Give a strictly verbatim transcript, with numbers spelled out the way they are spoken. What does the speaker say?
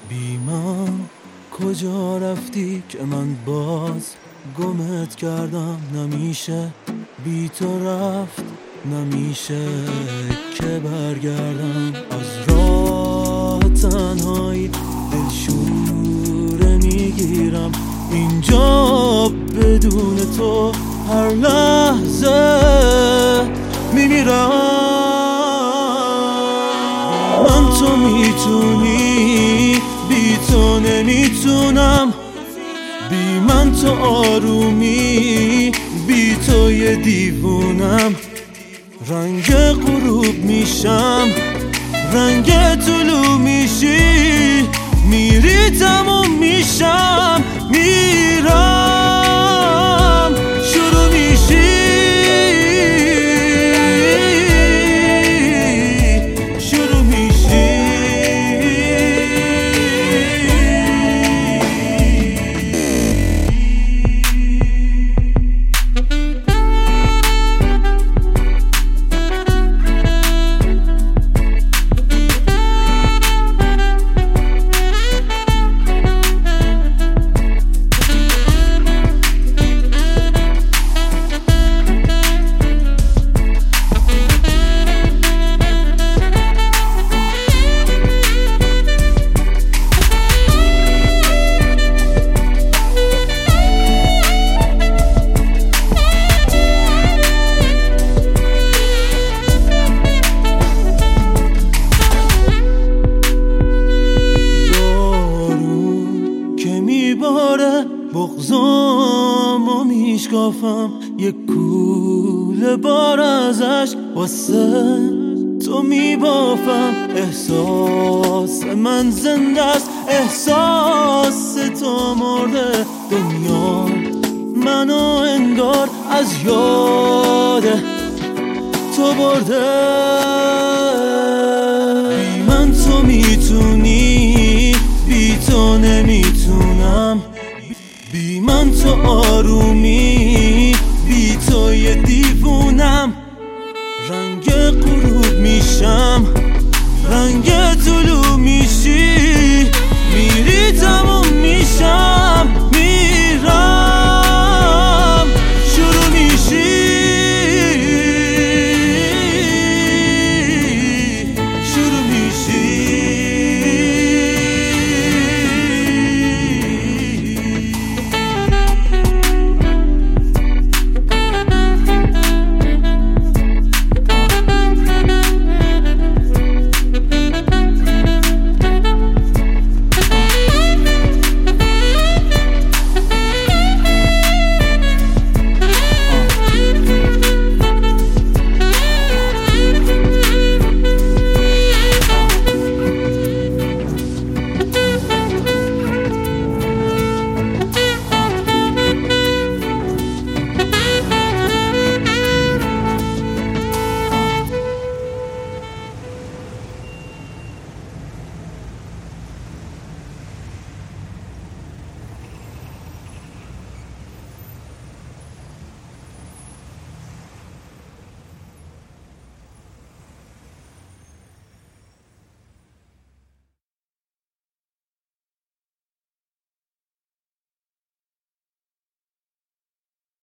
بی من کجا رفتی که من باز گمت کردم؟ نمیشه بی تو رفت، نمیشه که برگردم از راه تنهایی. دلشوره میگیرم اینجا بدون تو، هر لحظه میمیرم. من تو میتونی، بی تو نمیتونم. بی من تو آرومی، بی تو یه دیوونم. رنگ غروب میشم، رنگ طلوع میشی، میری تموم میشم، میرم شروع میشی، شروع میشی. باره بغضامو میشکافم، یک کوله بار ازش واسه تو میبافم. احساس من زنده است، احساس تو مرده. دنیا منو انگار از یاد تو برده. بی من تو میتونی، بی تو نمیتونم. بی من تو آرومی، بی تو یه دیوونم. رنگ غروب میشم، رنگ تو